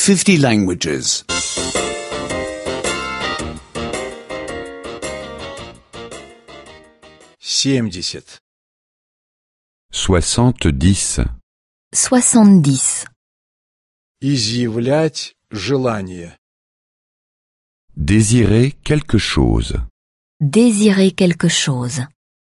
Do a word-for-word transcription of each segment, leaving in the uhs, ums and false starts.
fifty languages. семьдесят. Soixante-dix. soixante-dix. Изъявлять желание. Désirer quelque chose. Désirer quelque chose.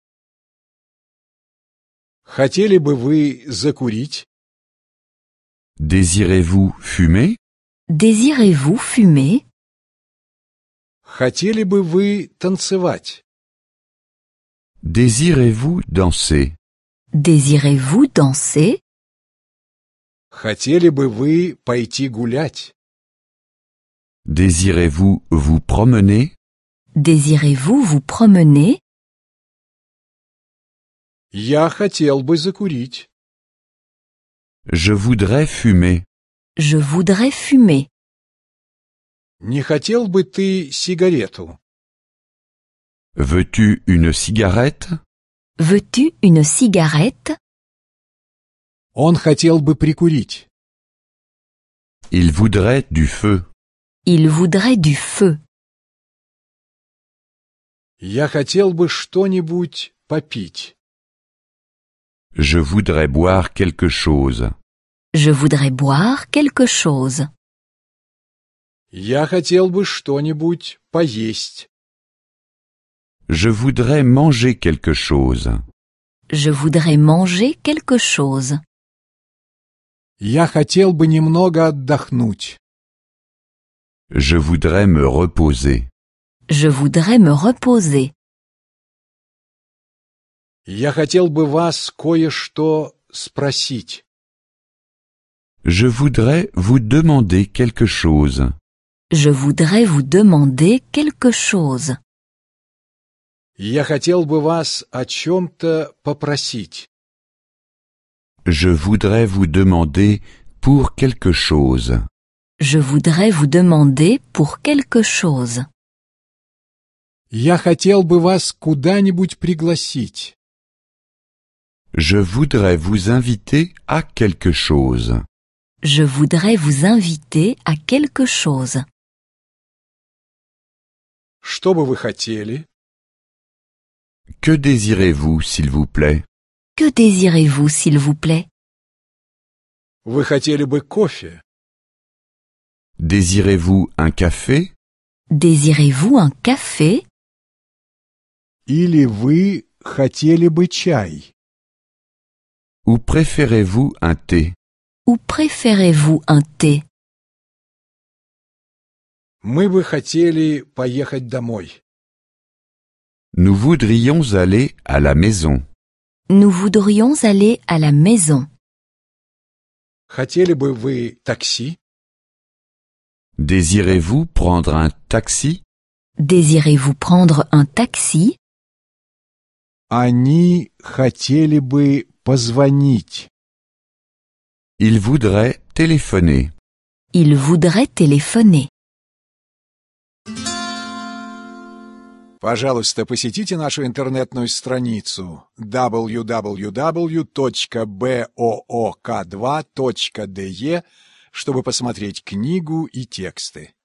Хотели бы вы закурить? Désirez-vous fumer? Désirez-vous fumer? Хотели бы вы танцевать? Désirez-vous danser? Désirez-vous danser? Хотели бы вы пойти гулять? Désirez-vous vous promener? Désirez-vous vous promener? Я хотел бы закурить. Je voudrais fumer. Je voudrais fumer. Не хотел бы ты сигарету? Veux-tu une cigarette? Veux-tu une cigarette? Он хотел бы прикурить. Il voudrait du feu. Il voudrait du feu. Я хотел бы что-нибудь попить. Je voudrais boire quelque chose. Je voudrais boire quelque chose. Я хотел бы что-нибудь поесть. Je voudrais manger quelque chose. Je voudrais manger quelque chose. Я хотел бы немного отдохнуть. Je voudrais me reposer. Je voudrais me reposer. Я хотел бы вас кое-что спросить. Je voudrais vous demander quelque chose. Je voudrais vous demander quelque chose. Я хотел бы вас о чем-то попросить. Je voudrais vous demander pour quelque chose. Je voudrais vous demander pour quelque chose. Я хотел бы вас куда-нибудь пригласить. Je voudrais vous inviter à quelque chose. Je voudrais vous inviter à quelque chose. Что бы вы хотели? Que désirez-vous, s'il vous plaît? Que désirez-vous, s'il vous plaît? Вы хотели бы кофе? Désirez-vous un café? Désirez-vous un café? Или вы хотели бы чай? Ou préférez-vous un thé? Ou préférez-vous un thé? Мы бы хотели поехать домой. Nous voudrions aller à la maison. Nous voudrions aller à la maison. Хотели бы вы такси? Désirez-vous prendre un taxi? Désirez-vous prendre un taxi? Они хотели бы позвонить. Il voudrait téléphoner. Il voudrait téléphoner. Пожалуйста, посетите нашу интернетную страницу дабл ю дабл ю дабл ю точка боок два точка де, чтобы посмотреть книгу и тексты.